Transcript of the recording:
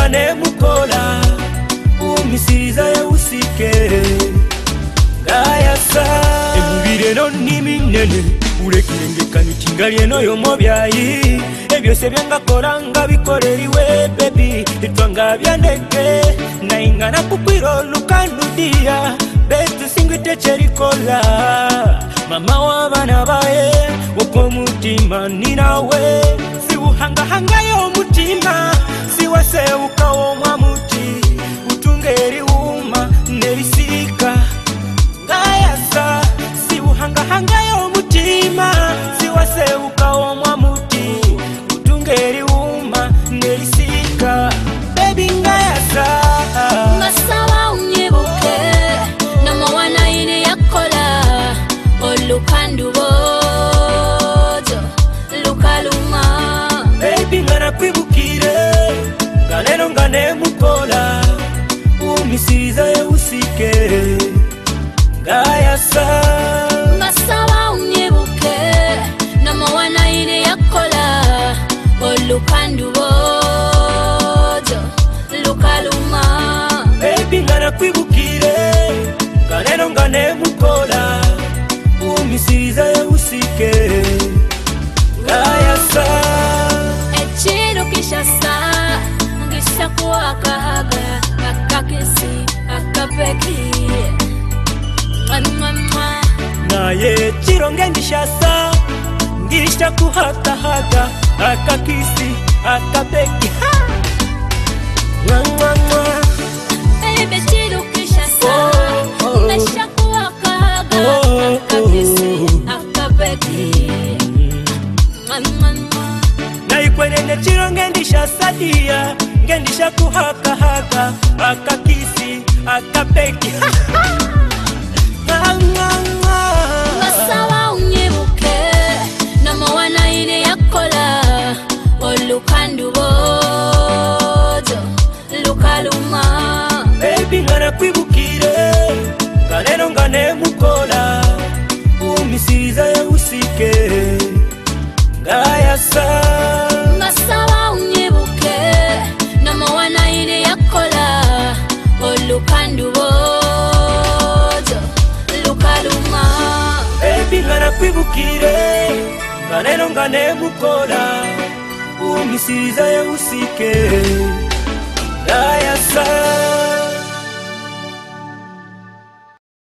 ngane mukola umisiza ya usike ngaya sa emubire no niminene ulekirengeka nitingali eno yomobyayi ebyose byangakola nga bikoleriwe baby itwanga byandeke naingana kukwiro lukandudia betu singwite cherikola mama wabana bae woko mutima ninawe siuhanga hanga yo mutima siwase ukawo mwa muti utungeri uma nerisika ngayasa siuhanga hanga yo mutima siwase ukawo mwa muti utungeri uma nerisika baby ngayasa masawa unyebuke no mwana ine yakola olukandu bojo lukaluma baby ngana kwibukire galero ngane mukola umisiza ya usike ngayasa masawa unyebuke no mwana ine yakola olukandu bojo lukaluma baby ngana kwibukire galero ngane mukola umisiza ya usike ngayasa echiro kishasa ngisha kuwakahaga akakisi akapeki mama naye chironge ndishasa ngisha kuhakahaga akakisi akapeki mama baby chiro kishasa ngisha kuwakahaga akakisi akapeki mama naikwenene chironge ndishasa dia ngendisha kuhakahaga akakisi akapeki masawa unyebuke no mwana ine yakola olukandu bojo lukaluma baby ngana kwibukire galero ngane mukola umisiza ya usike ngayasa masawa unyebuke no mwana ine yakola olukandu bojo lukaluma baby ngana kwibukire galero ngane mukola umisiza ya usike ngayasa